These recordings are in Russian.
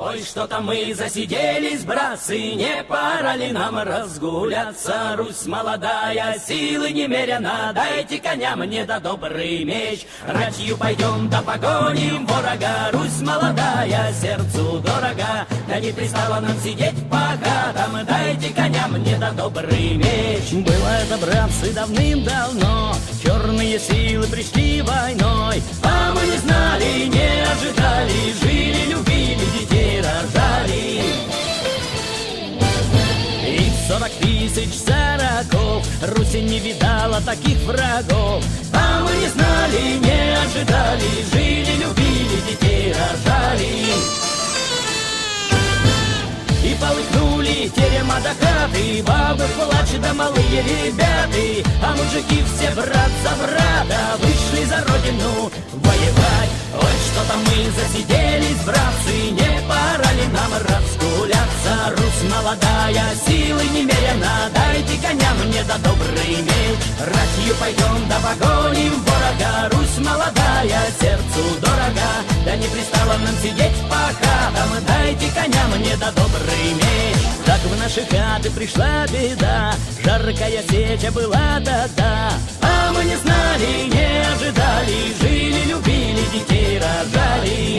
Ой, что-то мы засиделись, братцы, не пора ли нам разгуляться? Русь молодая, силы немерено, дайте коня мне да добрый меч. Ратью пойдем да погоним ворога, Русь молодая, сердцу дорога. Да не пристало нам сидеть по хатам, дайте коня мне да добрый меч. Было это, братцы, давным-давно, черные силы пришли войной, а мы не знали, не ожидали, жили, любили, детей рожали. И 40 тысяч сороков Русь не видала таких врагов, а мы не знали, не ожидали, жили, любили, детей рожали. И полыхнули терема до хаты, бабы плачут да малые ребята, а мужики все брат за брата вышли за родину воевать. Ой, что-то мы засиделись, братцы, не пора ли нам разгуляться? Русь молодая, силы немерено, дайте коня мне да добрый меч. Ратью пойдем да погоним ворога, Русь молодая, сердцу дорога. Да не пристало нам сидеть по хатам, дайте коня мне да добрый меч. Так в наши хаты пришла беда, жаркая сеча была да-да, а мы не знали, не ожидали, жили, любили, детей рожали.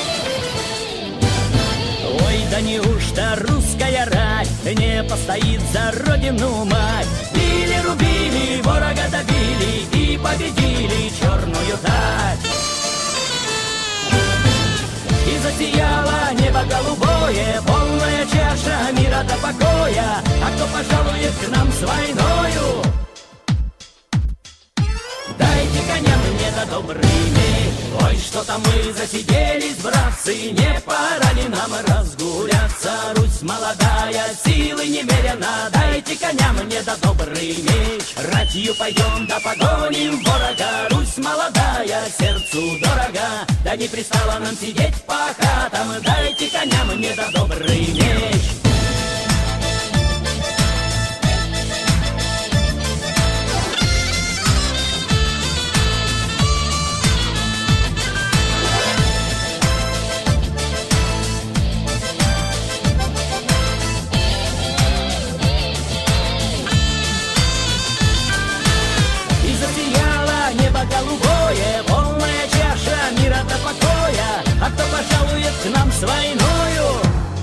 Ой, да неужто русская рать не постоит за родину мать? Били, рубили, ворога добили и победили черную тать. И засияло небо голубое, полная чаша мира до покоя. А кто пожалует к нам с войною? Дайте коня мне да добрый меч. Ой, что-то мы засиделись, братцы, не пора ли нам разгуляться? Русь молодая, силы немерено, дайте коня мне да добрый меч. Ратью пойдем да погоним ворога, Русь молодая, сердцу дорога. Да не пристало нам сидеть по хатам, дайте коня мне да добрый меч. Голубое, полная чаша мира до покоя. А кто пожалует к нам с войною?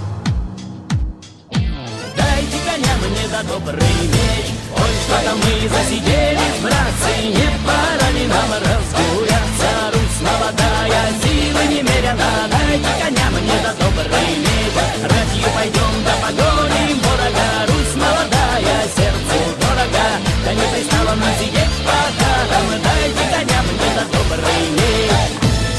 Дайте коня мне да добрый меч. Ой, что-то мы засиделись, братцы, не пора ли нам разгуляться? Русь молодая, силы немерено, дайте коня мне да добрый меч. Ратью пойдем да погоним ворога, Русь молодая, сердцу дорога. Да не пристало нам сидеть по хатам, дайте коня мне да добрый меч.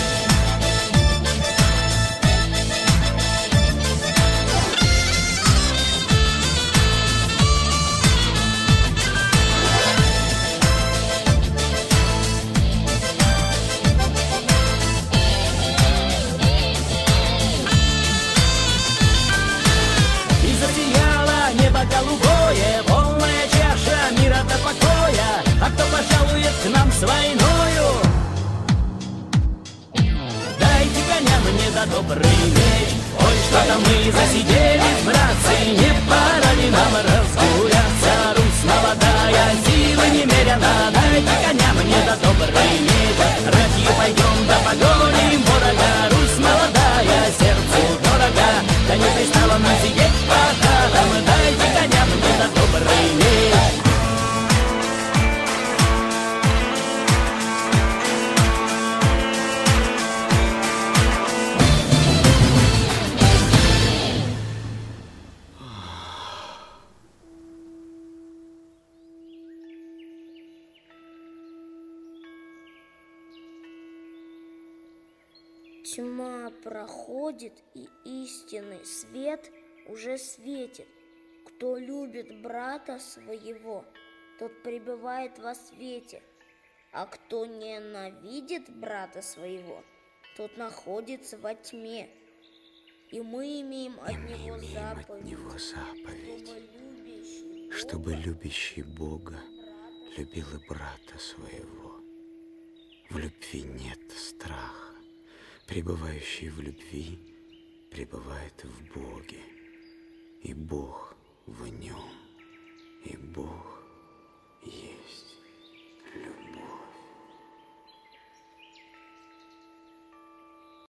И засияло небо голубое, полная чаша мира до покоя. А кто пожалует к нам с войною? Дайте коня мне да добрый меч. Ой, что-то мы засиделись, братцы, не пора ли нам разгуляться? Русь молодая, силы немерено, дайте коня мне да добрый меч. Ратью пойдем да погоним ворога, Русь молодая, сердцу дорога. Да не пристало нам сидеть по хатам, дайте коня мне да добрый меч. Тьма проходит, и истинный свет уже светит. Кто любит брата своего, тот пребывает во свете, а кто ненавидит брата своего, тот находится во тьме. И мы имеем от него заповедь, чтобы любящий Бога любил и брата своего. В любви нет страха. Пребывающий в любви пребывает в Боге, и Бог в нем, и Бог